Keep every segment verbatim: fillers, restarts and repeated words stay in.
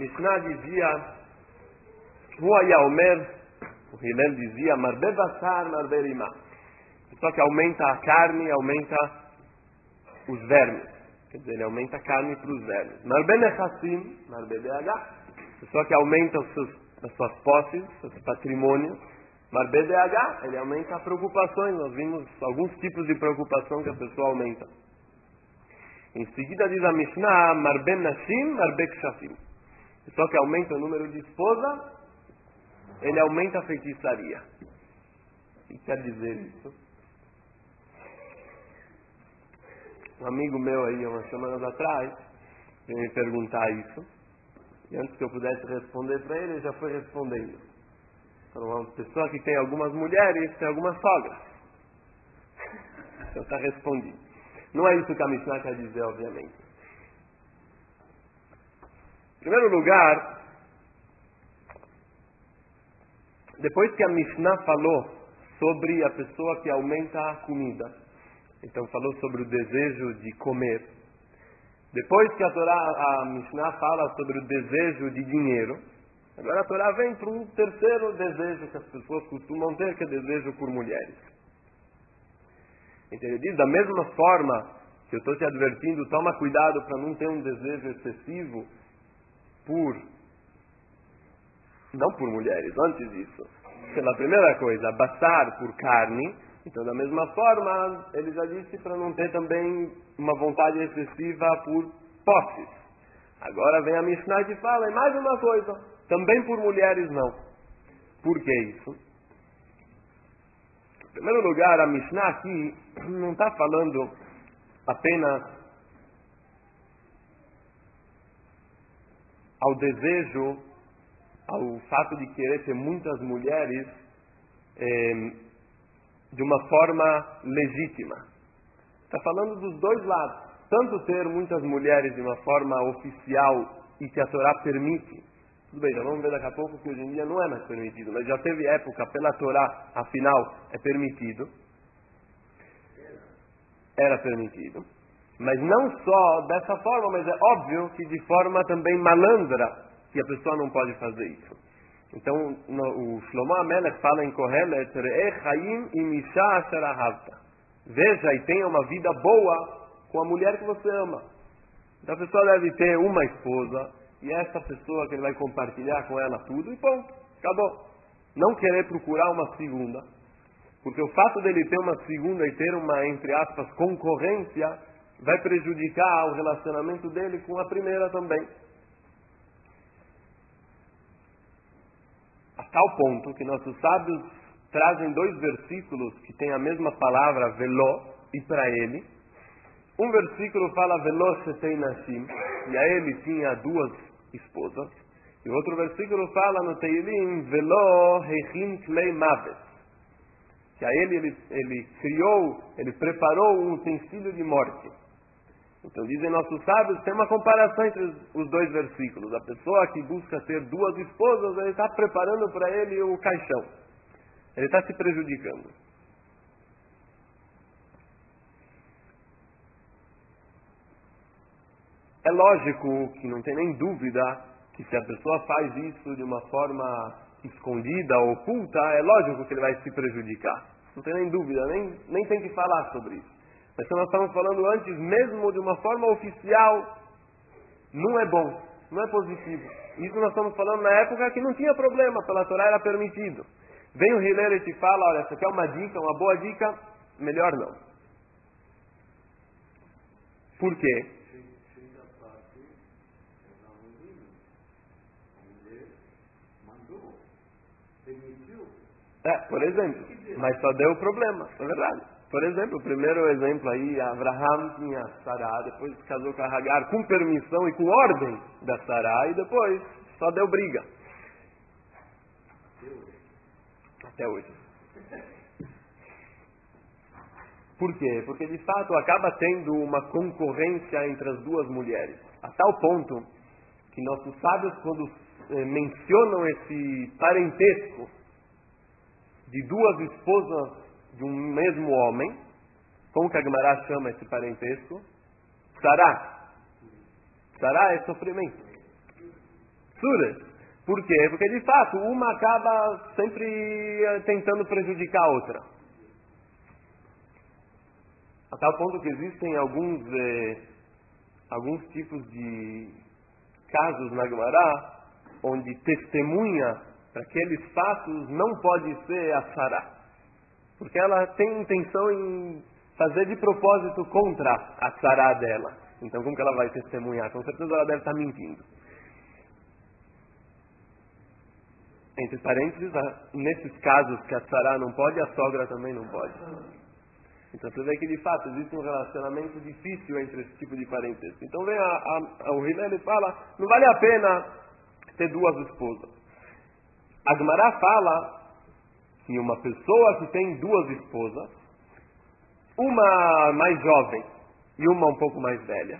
Mishnah dizia, Hu Haya Omer, o Hillel dizia, Marbe Basar, Marbe Rimah. Só que aumenta a carne, aumenta os vermes. Quer dizer, ele aumenta a carne para os vermes. Marbe Nechassim, Marbe Deagá. Só que aumenta os seus, as suas posses, os seus patrimônios. Marbe Deagá, ele aumenta as preocupações. Nós vimos alguns tipos de preocupação que a pessoa aumenta. Em seguida diz a Mishnah, Marbe Nashim, Marbe Kshafim. Só que aumenta o número de esposa, ele aumenta a feitiçaria. O que quer dizer isso? Um amigo meu aí, umas semanas atrás, veio me perguntar isso. E antes que eu pudesse responder para ele, ele já foi respondendo. Então, uma pessoa que tem algumas mulheres, tem algumas sogras. Então está respondido. Não é isso que a Mishnah quer dizer, obviamente. Em primeiro lugar, depois que a Mishnah falou sobre a pessoa que aumenta a comida, então falou sobre o desejo de comer. Depois que a Torá, a Mishnah fala sobre o desejo de dinheiro, agora a Torá vem para um terceiro desejo que as pessoas costumam ter, que é desejo por mulheres. Então ele diz, da mesma forma que eu estou te advertindo, toma cuidado para não ter um desejo excessivo por, não por mulheres, antes disso. Pela primeira coisa, basar por carne. Então, da mesma forma, ele já disse para não ter também uma vontade excessiva por posses. Agora vem a Mishnah e fala, e mais uma coisa, também por mulheres não. Por que isso? Em primeiro lugar, a Mishnah aqui não está falando apenas ao desejo, ao fato de querer ter muitas mulheres eh, de uma forma legítima. Está falando dos dois lados. Tanto ter muitas mulheres de uma forma oficial e que a Torá permite. Tudo bem, já vamos ver daqui a pouco que hoje em dia não é mais permitido, mas já teve época pela Torá, afinal, é permitido. Era permitido. Mas não só dessa forma, mas é óbvio que de forma também malandra, que a pessoa não pode fazer isso. Então, no, o Shlomo HaMelech fala em Kohelet, Re'eh Chaim im Isha asher ahavta. Veja e tenha uma vida boa com a mulher que você ama. Então a pessoa deve ter uma esposa, e é essa pessoa que ele vai compartilhar com ela tudo, e pronto, acabou. Não querer procurar uma segunda, porque o fato dele ter uma segunda e ter uma, entre aspas, concorrência, vai prejudicar o relacionamento dele com a primeira também. A tal ponto que nossos sábios trazem dois versículos que têm a mesma palavra, veló, e para ele. Um versículo fala, veló shetei nashim, e a ele tinha duas esposas. E o outro versículo fala no Teilim, veló heichin klei mavet, que a ele, ele ele criou, ele preparou um utensílio de morte. Então dizem nossos sábios, tem uma comparação entre os dois versículos. A pessoa que busca ter duas esposas, ele está preparando para ele o caixão. Ele está se prejudicando. É lógico que não tem nem dúvida que se a pessoa faz isso de uma forma escondida, oculta, é lógico que ele vai se prejudicar. Não tem nem dúvida, nem, nem tem que falar sobre isso. Mas se nós estamos falando antes, mesmo de uma forma oficial, não é bom, não é positivo. Isso nós estamos falando na época que não tinha problema, pela Torá era permitido. Vem o Hillel e te fala, olha, essa aqui é uma dica, uma boa dica, melhor não. Por quê? É, por exemplo, mas só deu problema, é verdade. Por exemplo, o primeiro exemplo aí, Abraham tinha Sará, depois casou com a Hagar com permissão e com ordem da Sará, e depois só deu briga. Até hoje. Por quê? Porque de fato acaba tendo uma concorrência entre as duas mulheres. A tal ponto que nossos sábios, quando eh, mencionam esse parentesco de duas esposas de um mesmo homem, como que a Gemara chama esse parentesco? Sará. Sará é sofrimento. Assuras. Por quê? Porque, de fato, uma acaba sempre tentando prejudicar a outra. A tal ponto que existem alguns, eh, alguns tipos de casos na Gemara onde testemunha para aqueles fatos não pode ser a Sará. Porque ela tem intenção em fazer de propósito contra a Sará dela. Então, como que ela vai testemunhar? Com certeza ela deve estar mentindo. Entre parênteses, nesses casos que a Sará não pode, a sogra também não pode. Então você vê que de fato existe um relacionamento difícil entre esse tipo de parentesco. Então vem a, a, a, o Hillel e fala, não vale a pena ter duas esposas. A Gemara fala que uma pessoa que tem duas esposas, uma mais jovem e uma um pouco mais velha.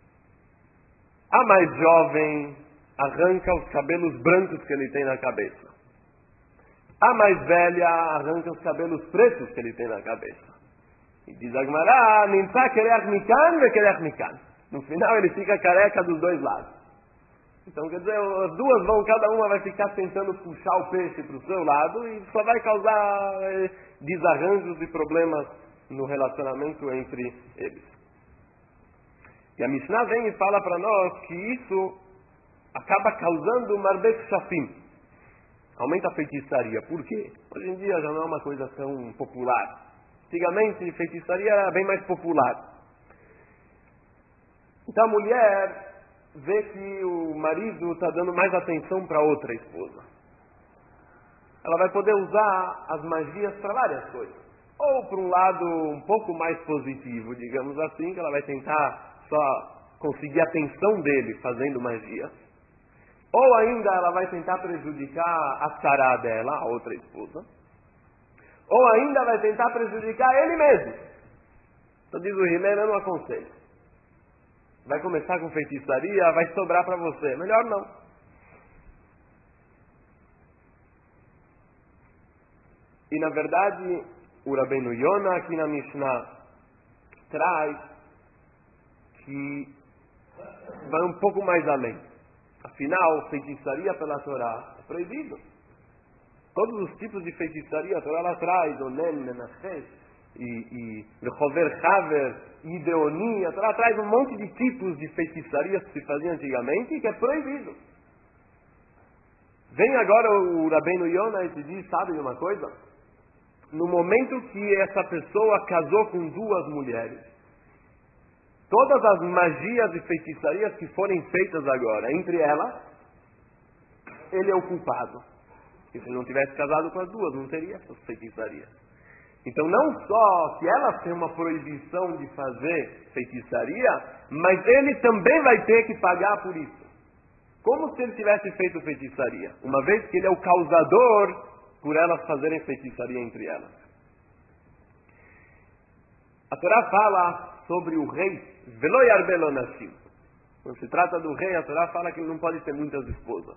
A mais jovem arranca os cabelos brancos que ele tem na cabeça. A mais velha arranca os cabelos pretos que ele tem na cabeça. E diz a Gemara, Nimtza kerech mikan ve kerech mikan. No final ele fica careca dos dois lados. Então quer dizer, as duas vão, cada uma vai ficar tentando puxar o peixe para o seu lado e só vai causar eh, desarranjos e problemas no relacionamento entre eles. E a Mishnah vem e fala para nós que isso acaba causando marbet shafim. Aumenta a feitiçaria. Por quê? Hoje em dia já não é uma coisa tão popular. Antigamente, feitiçaria era bem mais popular. Então a mulher vê que o marido está dando mais atenção para outra esposa. Ela vai poder usar as magias para várias coisas. Ou para um lado um pouco mais positivo, digamos assim, que ela vai tentar só conseguir a atenção dele fazendo magia. Ou ainda ela vai tentar prejudicar a Sará dela, a outra esposa. Ou ainda vai tentar prejudicar ele mesmo. Então diz o Hillel, eu não aconselho. Vai começar com feitiçaria, vai sobrar para você. Melhor não. E na verdade, o Rabbeinu Yonah aqui na Mishnah traz que vai um pouco mais além. Afinal, feitiçaria pela Torá é proibido. Todos os tipos de feitiçaria, a Torá lá traz, Onen, Menachet, e Rechover Haver, Ideoni, a Torá traz um monte de tipos de feitiçarias que se faziam antigamente e que é proibido. Vem agora o Rabbeinu Yonah e te diz, sabe de uma coisa? No momento que essa pessoa casou com duas mulheres, todas as magias e feitiçarias que forem feitas agora entre elas, ele é o culpado. Se ele não tivesse casado com as duas, não teria essas feitiçarias. Então não só que elas têm uma proibição de fazer feitiçaria, mas ele também vai ter que pagar por isso. Como se ele tivesse feito feitiçaria, uma vez que ele é o causador por elas fazerem feitiçaria entre elas. A Torá fala sobre o rei, Velo yarbel onashim. Quando se trata do rei, a Torá fala que ele não pode ter muitas esposas.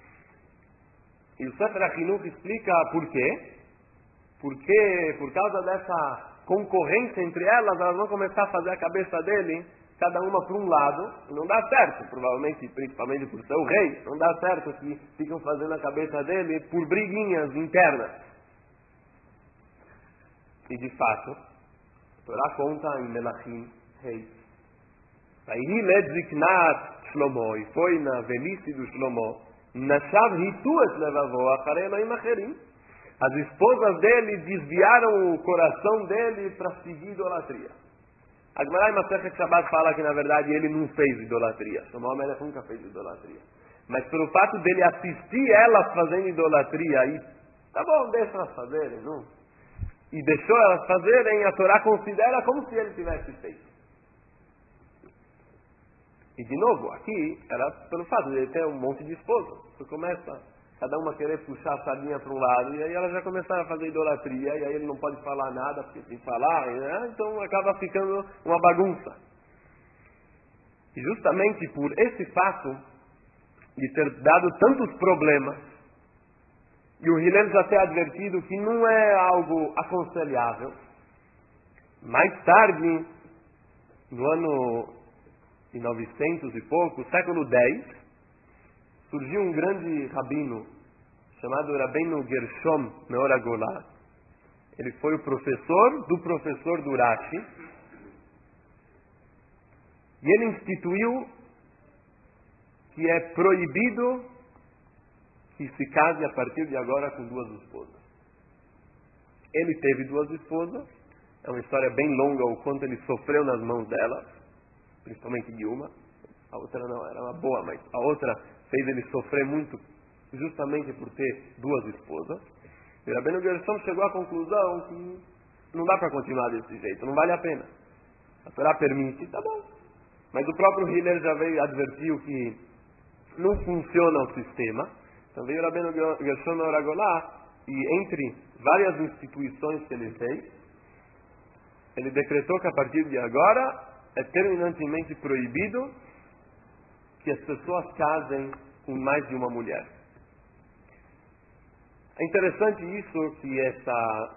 E o Sefer HaChinuch explica por quê. Porque, por causa dessa concorrência entre elas, elas vão começar a fazer a cabeça dele, cada uma para um lado, e não dá certo, provavelmente, principalmente por ser o rei, não dá certo que ficam fazendo a cabeça dele por briguinhas internas. E, de fato, a Torá conta em Melachim, rei. Aí, Ledziknat Shlomo, e foi na velhice do Shlomo, Nashav hitu et levavó acharei Elohim acherim. As esposas dele desviaram o coração dele para seguir idolatria. A Gemara em Masechet Shabbat fala que na verdade ele não fez idolatria. Shlomo Melech nunca fez idolatria. Mas pelo fato dele assistir elas fazendo idolatria, e tá bom, deixa elas fazerem, não? E deixou elas fazerem, a Torá considera como se ele tivesse feito. E de novo, aqui, era pelo fato de ele ter um monte de esposas. Você começa, cada uma querer puxar a sardinha para um lado, e aí elas já começaram a fazer idolatria, e aí ele não pode falar nada, porque tem que falar, né? Então acaba ficando uma bagunça. E justamente por esse fato de ter dado tantos problemas, e o Hillel já ter advertido que não é algo aconselhável, mais tarde, no ano de novecentos e pouco, século dez, surgiu um grande rabino chamado Rabbeinu Gershom Meor HaGolah. Ele foi o professor do professor do Rashi. E ele instituiu que é proibido que se case a partir de agora com duas esposas. Ele teve duas esposas. É uma história bem longa o quanto ele sofreu nas mãos delas, principalmente de uma. A outra não, era uma boa, mas a outra fez ele sofrer muito justamente por ter duas esposas. E Rabbeinu Gershom chegou à conclusão que não dá para continuar desse jeito, não vale a pena. A Torá permite, tá bom. Mas o próprio Hillel já veio advertiu que não funciona o sistema. Então veio Rabbeinu Gershom Meor HaGolah e entre várias instituições que ele fez, ele decretou que a partir de agora é terminantemente proibido que as pessoas casem com mais de uma mulher. É interessante isso, que essa,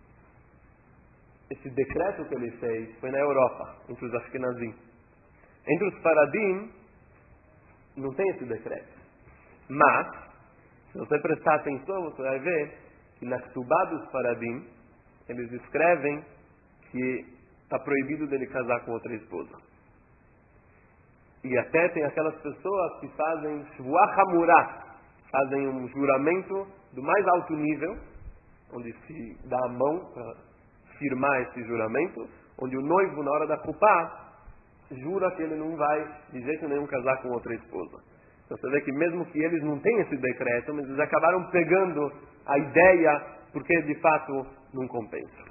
esse decreto que ele fez foi na Europa, entre os Ashkenazim. Entre os Faradim, não tem esse decreto. Mas, se você prestar atenção, você vai ver que na Ktubá dos Faradim, eles escrevem que está proibido dele casar com outra esposa. E até tem aquelas pessoas que fazem Shvuah Hamurah, fazem um juramento do mais alto nível, onde se dá a mão para firmar esse juramento, onde o noivo, na hora da Kupá, jura que ele não vai de jeito nenhum casar com outra esposa. Então você vê que mesmo que eles não tenham esse decreto, mas eles acabaram pegando a ideia, porque de fato não compensa.